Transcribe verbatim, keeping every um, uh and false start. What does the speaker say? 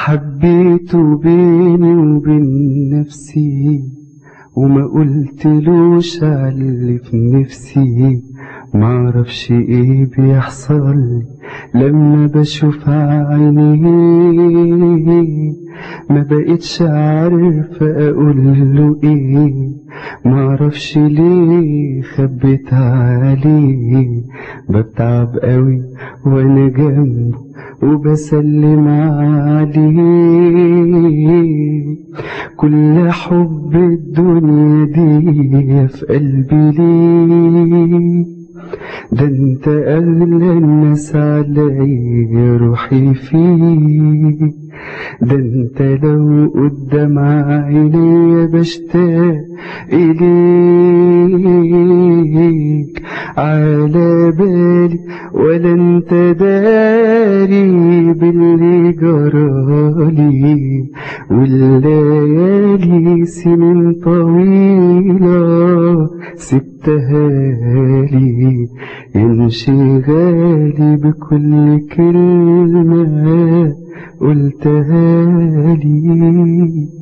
حبيته بيني وبين نفسي وما قلتلوش عاللي في نفسي. معرفش ايه بيحصل لي لما بشوف عينيه، ما بقتش عارف اقوله ايه. معرفش ليه خبيت عليه، بتعب قوي وانا جنبه وبسلم عليه. كل حب الدنيا دي في قلبي ليه، ده انت اغلى الناس عليا روحي فيه. ده انت لو قدام عينيا بشتاق اليك، على بالي ولا انت داري باللي جرالي. والليالي سنين طويلة سبتها لي، انشغالي بكل كلمة قلتها لي.